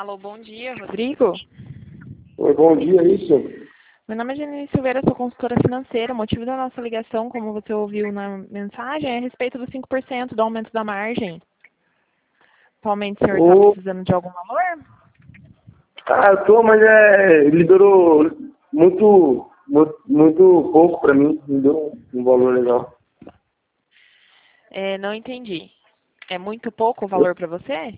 Alô, bom dia, Rodrigo. Oi, bom dia, é isso? Meu nome é Janine Silveira, sou consultora financeira. O motivo da nossa ligação, como você ouviu na mensagem, é a respeito dos 5% do aumento da margem. Atualmente o senhor está Ô, precisando de algum valor? eu tô, mas liberou muito pouco pra mim, me deu um valor legal. Não entendi. É muito pouco o valor para você?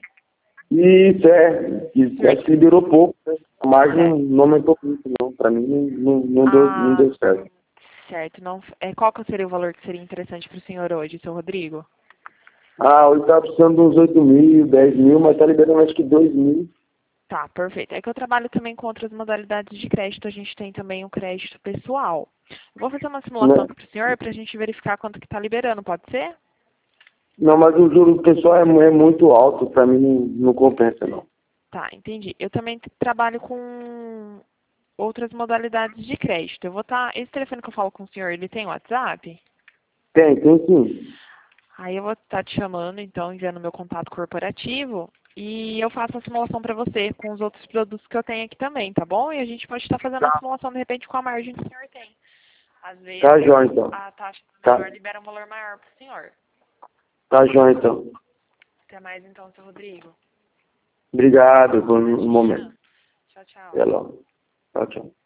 Acho que liberou pouco, né? A margem Certo. não aumentou muito, não. Pra mim não Ah, deu certo. certo. Não, qual que seria o valor que seria interessante para o senhor hoje, seu Rodrigo? Hoje tá precisando de uns 8 mil, 10 mil, mas tá liberando acho que 2 mil. Tá, perfeito. É que eu trabalho também com outras modalidades de crédito. A gente tem também o crédito pessoal. Eu vou fazer uma simulação Né? aqui para o senhor para a gente verificar quanto que está liberando, pode ser? Não, mas o juro pessoal é muito alto, pra mim não compensa, não. Tá, entendi. Eu também trabalho com outras modalidades de crédito. Eu vou estar. Esse telefone que eu falo com o senhor, ele tem WhatsApp? Tem sim. Aí eu vou estar te chamando, então, enviando meu contato corporativo. E eu faço a simulação para você com os outros produtos que eu tenho aqui também, tá bom? E a gente pode estar fazendo a Tá, simulação, de repente, com a margem que o senhor tem. Às tá vezes, jóia então. a taxa menor Tá, libera um valor maior para o senhor. tá jóia então. Até mais, então, seu Rodrigo. Obrigado por um Imagina. momento. Tchau, tchau. Até logo. Tchau, tchau.